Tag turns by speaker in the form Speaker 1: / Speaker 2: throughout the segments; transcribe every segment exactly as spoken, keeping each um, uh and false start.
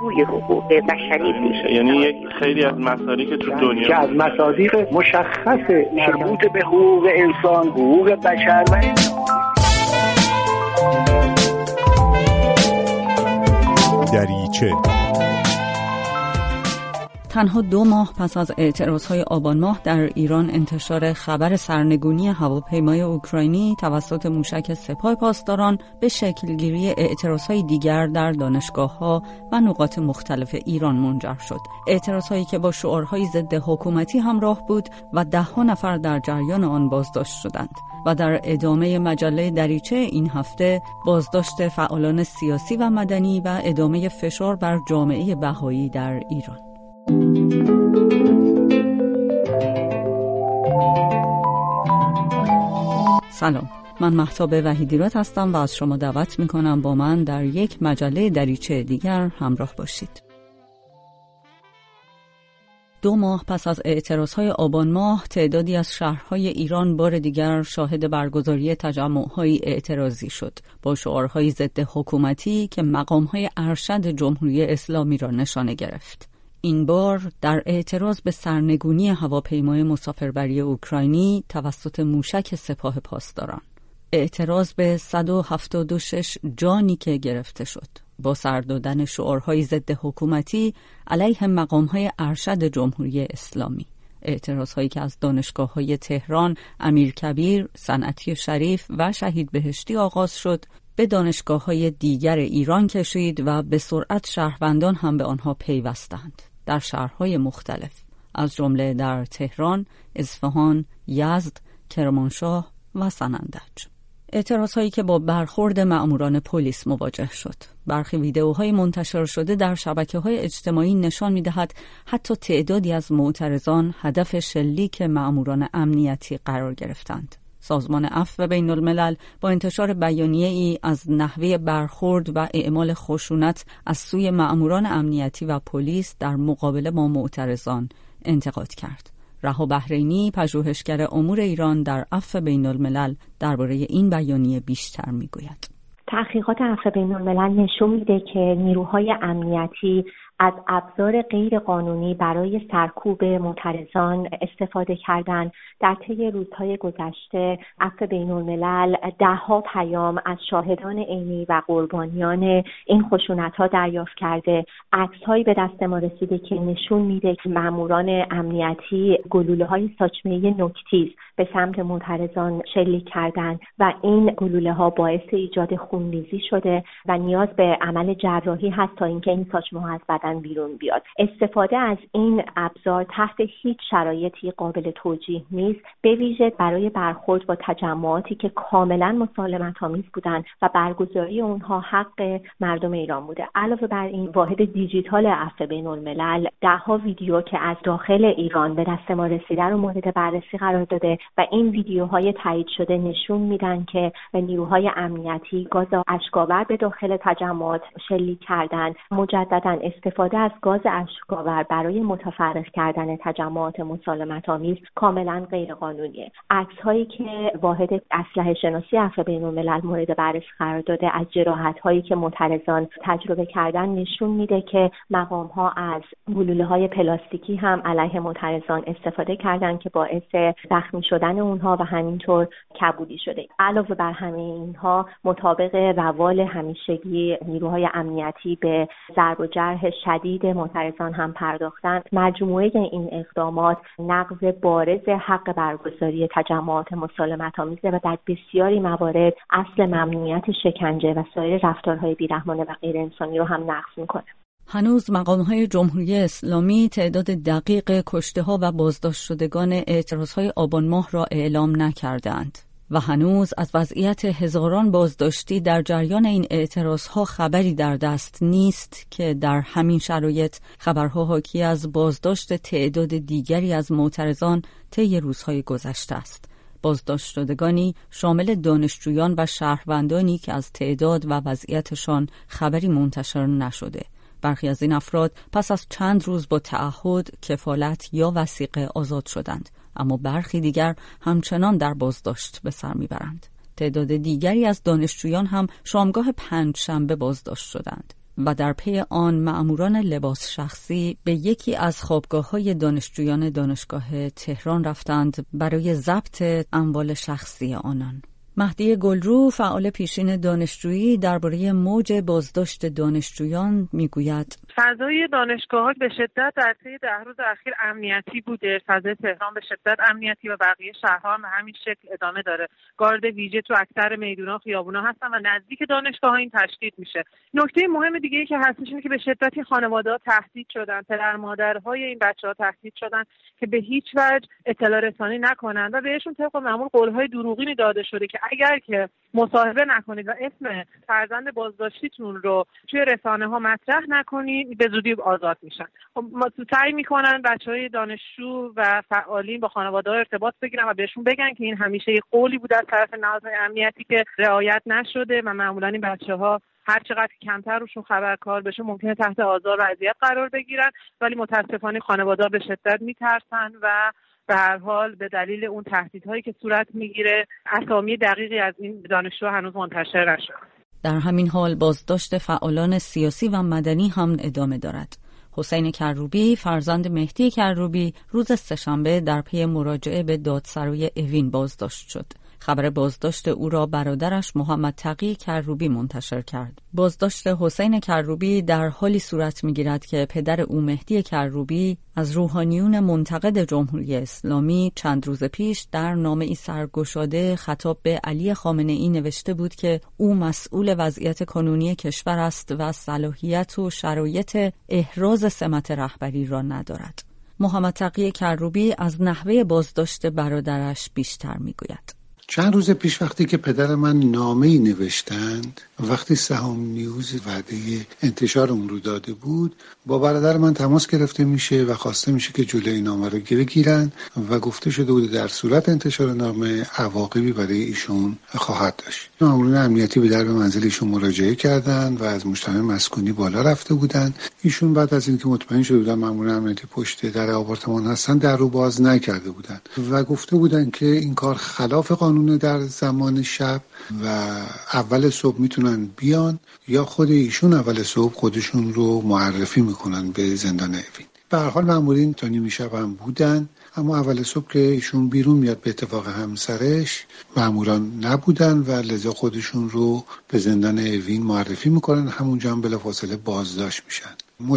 Speaker 1: پرگوی حقوق بشری بود.
Speaker 2: یعنی یک خیلی از مصادیق که تو دنیا
Speaker 3: که از مصادیق مشخص مربوط به حقوق انسان، حقوق بشر و
Speaker 4: دریچه.
Speaker 5: تنها دو ماه پس از اعتراضهای آبان ماه در ایران، انتشار خبر سرنگونی هواپیمای اوکراینی توسط موشک سپاه پاسداران به شکلگیری اعتراضهای دیگر در دانشگاه‌ها و نقاط مختلف ایران منجر شد. اعتراضهایی که با شعارهای ضد حکومتی همراه بود و ده‌ها نفر در جریان آن بازداشت شدند. و در ادامه مجله دریچه این هفته، بازداشت فعالان سیاسی و مدنی و ادامه فشار بر جامعه بهایی در ایران. سلام، من مهتاب وحیدیراد هستم و از شما دعوت میکنم با من در یک مجله دریچه دیگر همراه باشید. دو ماه پس از اعتراضهای آبان ماه، تعدادی از شهرهای ایران بار دیگر شاهد برگزاری تجمع‌های اعتراضی شد با شعارهای ضد حکومتی که مقام‌های ارشد جمهوری اسلامی را نشانه گرفت. این بار در اعتراض به سرنگونی هواپیمای مسافربری اوکراینی توسط موشک سپاه پاسداران. اعتراض به صد و هفتاد و شش جانی که گرفته شد با سر دادن شعارهای ضد حکومتی علیه مقام‌های ارشد جمهوری اسلامی. اعتراضهایی که از دانشگاه‌های تهران، امیرکبیر، صنعتی شریف و شهید بهشتی آغاز شد، به دانشگاه‌های دیگر ایران کشید و به سرعت شهروندان هم به آنها پیوستند در شهرهای مختلف، از جمله در تهران، اصفهان، یزد، کرمانشاه و سنندج. اعتراضهایی که با برخورد مأموران پلیس مواجه شد. برخی ویدئوهای منتشر شده در شبکه‌های اجتماعی نشان می‌دهد حتی تعدادی از معترضان هدف شلیک مأموران امنیتی قرار گرفتند. سازمان عفو بین الملل با انتشار بیانیه‌ای از نحوه برخورد و اعمال خشونت از سوی مأموران امنیتی و پلیس در مقابله با معترضان انتقاد کرد. رها بحرینی، پژوهشگر امور ایران در عفو بین الملل، درباره این بیانیه بیشتر میگوید.
Speaker 6: تحقیقات عفو بین الملل نشون میده که نیروهای امنیتی از ابزار غیر قانونی برای سرکوب معترضان استفاده کردند. در طی روزهای گذشته عفو بین الملل ده‌ها پیام از شاهدان عینی و قربانیان این خشونت‌ها دریافت کرده. عکس‌هایی به دست ما رسیده که نشون میده که ماموران امنیتی گلوله‌های ساچمه نوک‌تیز به سمت معترضان شلیک کردند و این گلوله‌ها باعث ایجاد خونریزی شده و نیاز به عمل جراحی هست تا اینکه این ساچمه‌ها از بدن بیرون بیاد. استفاده از این ابزار تحت هیچ شرایطی قابل توجیه نیست، به ویژه برای برخورد با تجمعاتی که کاملا مسالمت‌آمیز بودند و برگزاری اونها حق مردم ایران بوده. علاوه بر این، واحد دیجیتال عفو بین الملل ده‌ها ویدیو که از داخل ایران به دست ما رسیده رو مورد بررسی قرار داده و این ویدیوهای تایید شده نشون میدن که نیروهای امنیتی گاز اشک‌آور به داخل تجمعات شلیک کردند. مجددا استفاده از گاز اشک‌آور برای متفرق کردن تجمعات مسالمت‌آمیز کاملا غیر قانونیه. عکس‌هایی که واحد اسلحه شناسی عفو بین الملل مورد بررسی قرار داده از جراحت‌هایی که معترضان تجربه کردن نشون میده که مقام‌ها از گلوله‌های پلاستیکی هم علیه معترضان استفاده کردن که باعث زخمی شدن اونها و همینطور کبودی شده. علاوه بر همه اینها، مطابق روال همیشگی نیروهای امنیتی به ضرب و جرح شدید معترضان هم پرداختند. مجموعه این اقدامات نقض بارز حق برگزاری تجمعات مسالمت‌آمیز و در بسیاری موارد اصل ممنوعیت شکنجه و سایر رفتارهای بیرحمانه و غیر انسانی رو هم نقض می‌کنه.
Speaker 5: هنوز مقام‌های جمهوری اسلامی تعداد دقیق کشته‌ها و بازداشت شدگان اعتراضهای آبان ماه را اعلام نکردند و هنوز از وضعیت هزاران بازداشتی در جریان این اعتراضها خبری در دست نیست که در همین شرایط خبرها حاکی از بازداشت تعداد دیگری از معترضان طی روزهای گذشته است. بازداشت شدگانی شامل دانشجویان و شهروندانی که از تعداد و وضعیتشان خبری منتشر نشده. برخی از این افراد پس از چند روز با تعهد، کفالت یا وثیقه آزاد شدند، اما برخی دیگر همچنان در بازداشت به سر میبرند. تعداد دیگری از دانشجویان هم شامگاه پنجشنبه بازداشت شدند. و در پی آن مأموران لباس شخصی به یکی از خوابگاه‌های دانشجویان دانشگاه تهران رفتند برای ضبط اموال شخصی آنان. مهدی گلرو، فعال پیشین دانشجویی، درباره موج بازداشت دانشجویان میگوید:
Speaker 7: فضای دانشگاه‌ها به شدت در طی ده روز اخیر امنیتی بوده. فضای تهران به شدت امنیتی و بقیه شهرها هم به همین شکل ادامه داره. گارد ویژه تو اکثر میدونا، خیابونا هستن و نزدیک دانشگاه‌ها این تشدید میشه. نکته مهم دیگه ای که هستش اینه که به شدت خانواده‌ها تهدید شدن، پدر مادرهای این بچه‌ها تهدید شدن که به هیچ وجه اطلاع رسانی نکنن و بهشون طبق معمول قول‌های دروغینی داده شده که اگر که مصاحبه نکنید و اسم فرزند بازداشتیتون رو توی رسانه‌ها مطرح نکنید به زودی آزاد میشن. ما سعی میکنن بچهای دانشجو و فعالین با خانواده‌ها ارتباط بگیرن و بهشون بگن که این همیشه یک قولی بوده از طرف نهادهای امنیتی که رعایت نشده و معمولا این بچه‌ها هر چقدر کمتر روشون خبرکار بشه ممکنه تحت آزار و اذیت قرار بگیرن، ولی متاسفانه خانواده‌ها به شدت میترسن و به هر حال به دلیل اون تهدیدهایی که صورت میگیره اسامی دقیقی از این دانشجو هنوز منتشر نشده.
Speaker 5: در همین حال بازداشت فعالان سیاسی و مدنی هم ادامه دارد. حسین کروبی، فرزند مهدی کروبی، روز سه‌شنبه در پی مراجعه به دادسرای اوین بازداشت شد. خبر بازداشت او را برادرش محمد تقی کروبی منتشر کرد. بازداشت حسین کروبی در حالی صورت می‌گیرد که پدر او مهدی کروبی از روحانیون منتقد جمهوری اسلامی چند روز پیش در نامه‌ای سرگشاده خطاب به علی خامنه‌ای نوشته بود که او مسئول وضعیت کنونی کشور است و صلاحیت و شرایط احراز سمت رهبری را ندارد. محمد تقی کروبی از نحوه بازداشت برادرش بیشتر می‌گوید.
Speaker 8: چند روز پیش وقتی که پدر من نامه‌ای نوشتند، وقتی سهام نیوز وعده انتشار اون رو داده بود، با برادر من تماس گرفته میشه و خواسته میشه که جلوی نامه رو بگیرن و گفته شده بود در صورت انتشار نامه عواقبی برای ایشون خواهد داشت. ماموران امنیتی به درب منزل ایشون مراجعه کردند و از مجتمع مسکونی بالا رفته بودند. ایشون بعد از اینکه مطمئن شده بودن ماموران امنیتی پشت در آپارتمان هستن، در رو باز نکرده بودند و گفته بودند که این کار خلاف قانون در زمان شب و اول صبح میتونن بیان یا خود ایشون اول صبح خودشون رو معرفی میکنن به زندان اوین. به هر حال مامورین تا نیمه شب هم بودن، اما اول صبح که ایشون بیرون میاد به اتفاق همسرش ماموران نبودن و لذا خودشون رو به زندان اوین معرفی میکنن، همونجا هم بلافاصله بازداشت میشن.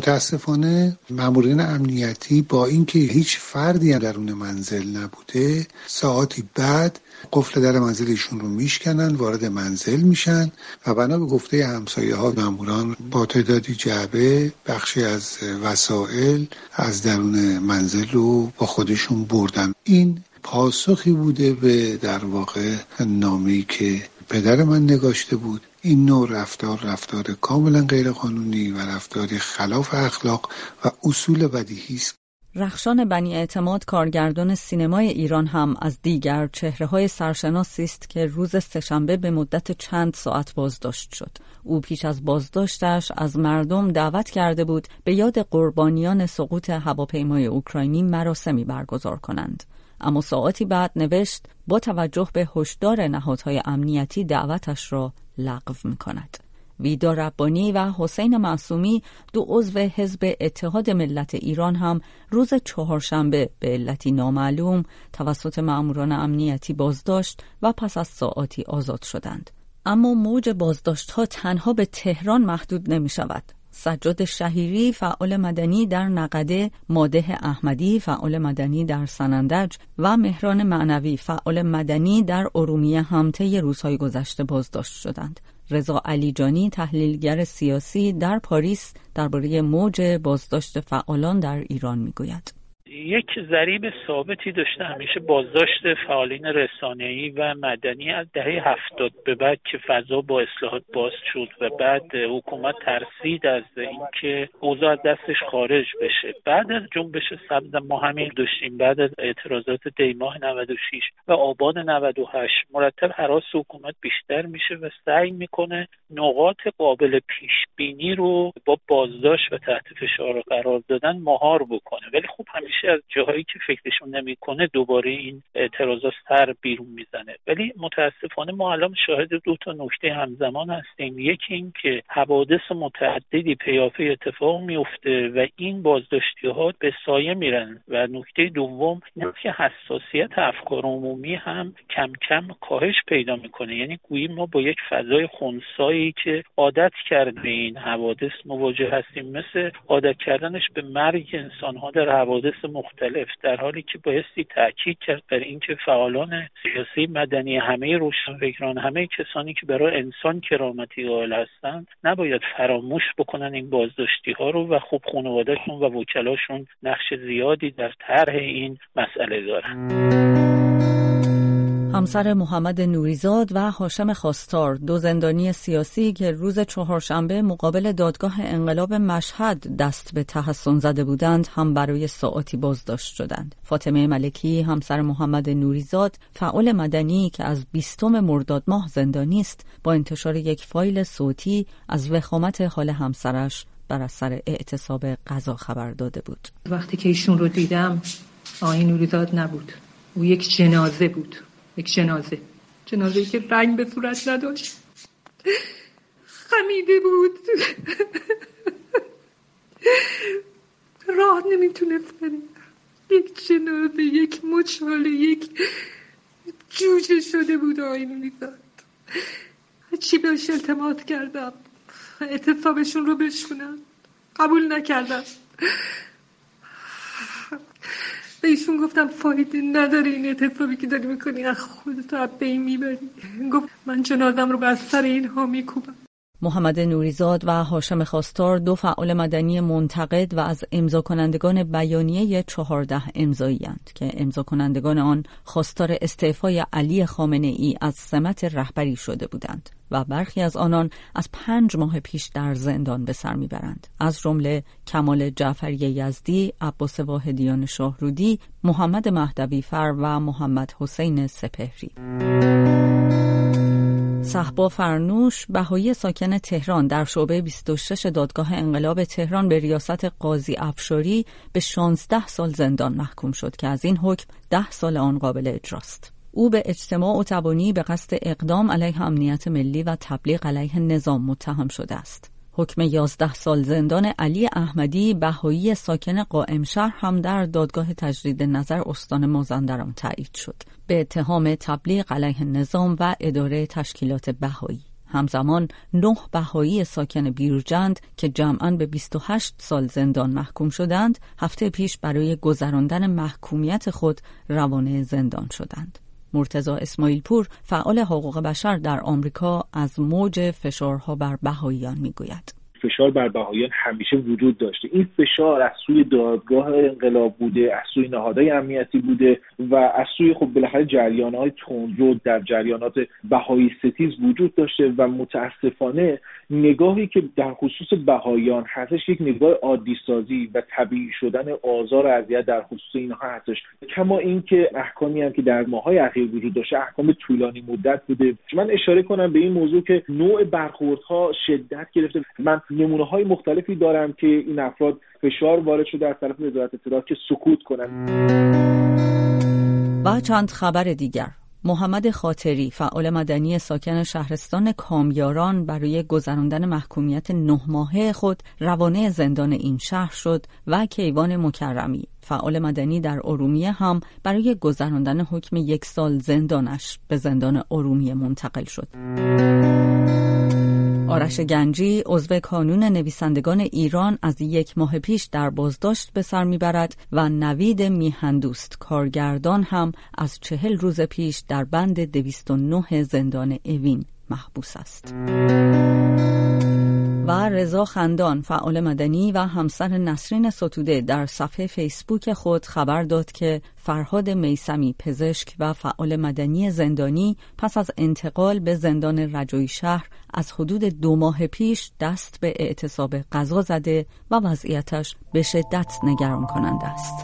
Speaker 8: متاسفانه مامورین امنیتی با اینکه هیچ فردی درون منزل نبوده، ساعتی بعد قفل در منزل ایشون رو میشکنن، وارد منزل میشن و بنا به گفته همسایه ها ماموران با تعدادی جعبه بخشی از وسایل از درون منزل رو با خودشون بردن. این پاسخی بوده به در واقع نامه‌ای که پدر من نگاشته بود. این نوع رفتار رفتار کاملا غیرقانونی و رفتار خلاف اخلاق و اصول بدیهی است.
Speaker 5: رخشان بنی اعتماد، کارگردان سینمای ایران، هم از دیگر چهره‌های سرشناسی است که روز سه‌شنبه به مدت چند ساعت بازداشت شد. او پیش از بازداشتش از مردم دعوت کرده بود به یاد قربانیان سقوط هواپیمای اوکراینی مراسمی برگزار کنند. اما ساعتی بعد نوشت با توجه به هشدار نهادهای امنیتی دعوتش را لغو می‌کند. ویدا ربانی و حسین معصومی، دو عضو حزب اتحاد ملت ایران، هم روز چهارشنبه به علتی نامعلوم توسط مأموران امنیتی بازداشت و پس از ساعاتی آزاد شدند. اما موج بازداشت‌ها تنها به تهران محدود نمی‌شود. سجاد شهیری، فعال مدنی در نقده، ماده احمدی، فعال مدنی در سنندج و مهران معنوی، فعال مدنی در ارومیه، هم طی روزهای گذشته بازداشت شدند. رضا علیجانی، تحلیلگر سیاسی در پاریس، درباره موج بازداشت فعالان در ایران میگوید.
Speaker 9: یک ضریب ثابتی داشته همیشه بازداشت فعالین رسانه‌ای و مدنی از دهه هفتاد به بعد که فضا با اصلاحات باز شد و بعد حکومت ترسید از اینکه اوضاع از دستش خارج بشه. بعد از جنبش سبز ما همین داشتیم، بعد از اعتراضات دیماه نود و شش و آبان نود و هشت مرتب هراس حکومت بیشتر میشه و سعی میکنه نقاط قابل پیش بینی رو با بازداشت و تحت فشار قرار دادن مهار بکنه. ولی خب همیشه همیشه از جاهایی که فکرشون نمیکنه دوباره این اعتراضات سر بیرون میزنه. ولی متاسفانه ما الان شاهد دو تا نکته همزمان هستیم. یکی این که حوادث متعددی پیاپی اتفاق میفته و این بازداشتی‌ها به سایه میرن و نکته دوم اینه که حساسیت افکار عمومی هم کم کم کاهش پیدا میکنه. یعنی گویی ما با یک فضای خنثایی که عادت کرده این حوادث مواجه هستیم، مثل عادت کردنش به مرگ انسان‌ها در حوادث مختلف، در حالی که بایستی تاکید کرد بر اینکه فعالان سیاسی، مدنی، همه روشنفکران، همه کسانی که برای انسان کرامتی قائل هستند نباید فراموش بکنن این بازداشتی‌ها رو و خب خانواده‌شون و وکلاشون نقش زیادی در طرح این مسئله دارن.
Speaker 5: همسر محمد نوریزاد و هاشم خواستار، دو زندانی سیاسی که روز چهارشنبه مقابل دادگاه انقلاب مشهد دست به تحصن زده بودند، هم برای ساعاتی بازداشت شدند. فاطمه ملکی، همسر محمد نوریزاد، فعال مدنی که از بیستم مرداد ماه زندانی است، با انتشار یک فایل صوتی از وخامت حال همسرش بر اثر اعتصاب غذا خبر داده بود.
Speaker 10: وقتی که ایشون رو دیدم، آقای نوریزاد نبود. او یک جنازه بود. یک جنازه جنازه‌ای که رنگ به صورت نداشت، خمیده بود، راه نمیتونست بره. یک جنازه، یک مچاله، یک جوجه شده بود آقای نوریزاد. چی بهش التماس کردم اعتصابشون رو بشکنم، قبول نکردم. به ایشون گفتم فایده نداره این اعتصابی که داری میکنی، از خودت از بین میبری. گفت من جنازم رو بر سر اینها میکوبم.
Speaker 5: محمد نوریزاد و هاشم خواستار دو فعال مدنی منتقد و از امضا کنندگان بیانیه چهارده امضایی اند که امضا کنندگان آن خواستار استعفای علی خامنه ای از سمت رهبری شده بودند و برخی از آنان از پنج ماه پیش در زندان به سر میبرند، از جمله کمال جعفری یزدی، عباس واحدیان شاهرودی، محمد مهدوی فر و محمد حسین سپهری. صحبا فرنوش، بهایی ساکن تهران، در شعبه بیست و شش دادگاه انقلاب تهران به ریاست قاضی افشاری به شانزده سال زندان محکوم شد که از این حکم ده سال آن قابل اجراست. او به اجتماع و تبانی به قصد اقدام علیه امنیت ملی و تبلیغ علیه نظام متهم شده است. حکم یازده سال زندان علی احمدی، بهایی ساکن قائم شهر، هم در دادگاه تجدید نظر استان مازندران تایید شد به اتهام تبلیغ علیه نظام و اداره تشکیلات بهایی. همزمان نه بهایی ساکن بیرجند که جمعاً به بیست و هشت سال زندان محکوم شدند، هفته پیش برای گذراندن محکومیت خود روانه زندان شدند. مرتضی اسماعیل پور، فعال حقوق بشر در آمریکا، از موج فشارها بر بهاییان میگوید.
Speaker 11: فشار بر بهاییان همیشه وجود داشته. این فشار از سوی دادگاه انقلاب بوده، از سوی نهادهای امنیتی بوده و از سوی خب بالاخره جریانات تندرو در جریانات بهایی ستیز وجود داشته و متاسفانه نگاهی که در خصوص بهاییان هستش یک نگاه عادی سازی و طبیعی شدن آزار و اذیت در خصوص اینها هستش. کما اینکه احکامی هم که در ماهای اخیر وجود داشته احکام طولانی مدت بوده. من اشاره کنم به این موضوع که نوع برخوردها شدت گرفته. من نمونه‌های مختلفی دارم که این افراد فشار وارد شده از طرف وزارت اطلاعات که سکوت کنن.
Speaker 5: و چند خبر دیگر. محمد خاطری، فعال مدنی ساکن شهرستان کامیاران، برای گذراندن محکومیت نه ماهه خود روانه زندان این شهر شد و کیوان مکرمی، فعال مدنی در ارومیه، هم برای گذراندن حکم یک سال زندانش به زندان ارومیه منتقل شد. آرش گنجی، عضو کانون نویسندگان ایران، از یک ماه پیش در بازداشت به سر میبرد و نوید میهندوست، کارگردان، هم از چهل روز پیش در بند دویست و نه زندان اوین محبوس است. و رضا خندان، فعال مدنی و همسر نسرین ستوده، در صفحه فیسبوک خود خبر داد که فرهاد میثمی، پزشک و فعال مدنی زندانی، پس از انتقال به زندان رجایی شهر از حدود دو ماه پیش دست به اعتصاب غذا زده و وضعیتش به شدت نگران کننده است.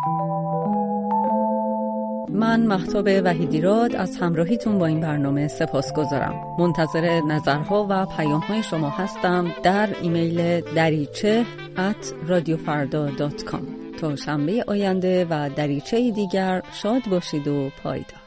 Speaker 5: من مهتاب وحیدیراد از همراهیتون با این برنامه سپاسگزارم. منتظر نظرها و پیام‌های شما هستم در ایمیل دریچه ات رادیو فردا دات کام. تا شنبه آینده و دریچه دیگر شاد باشید و پایدار.